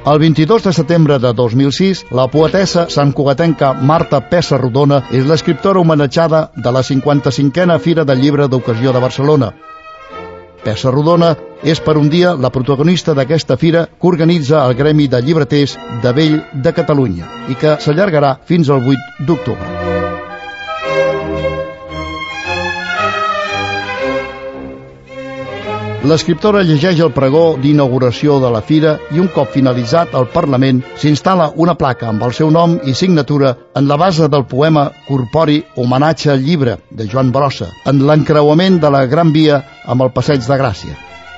El 22 de setembre de 2006, la poetessa santcugatenca Marta Pessarrodona és l'escriptora homenatjada de la 55a Fira del Llibre d'Ocasió de Barcelona. Pessarrodona és per un dia la protagonista d'aquesta fira que organitza el Gremi de Llibreters de Vell de Catalunya i que s'allargarà fins al 8 d'octubre. L'escriptora llegeix el pregó d'inauguració de la fira i un cop finalitzat el Parlament s'instal·la una placa amb el seu nom i signatura en la base del poema corpori Homenatge al llibre de Joan Brossa, en l'encreuament de la Gran Via amb el Passeig de Gràcia.